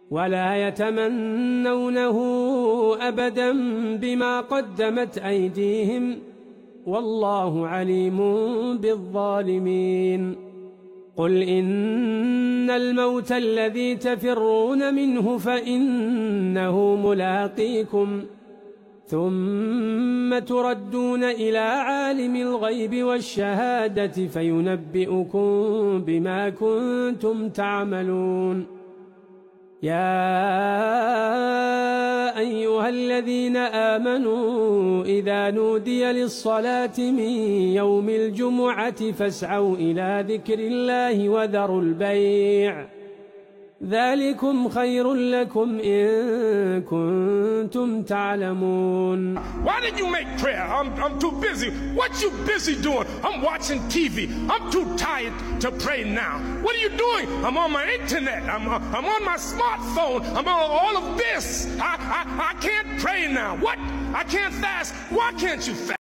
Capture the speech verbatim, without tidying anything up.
ولا يتمنونه أبدا بما قدمت أيديهم والله عليم بالظالمين. قل إن الموت الذي تفرون منه فإنه ملاقيكم ثم تردون إلى عالم الغيب والشهادة فينبئكم بما كنتم تعملون. يا أيها الذين آمنوا إذا نودي للصلاة من يوم الجمعة فاسعوا إلى ذكر الله وذروا البيع ذلكم خير لكم إن كنتم تعلمون. Why did you make prayer? I'm, I'm too busy. What you busy doing? I'm watching T V. I'm too tired to pray now. What are you doing? I'm on my internet. I'm, I'm on my smartphone. I'm on all of this. I, I, I can't pray now. What? I can't fast. Why can't you fast?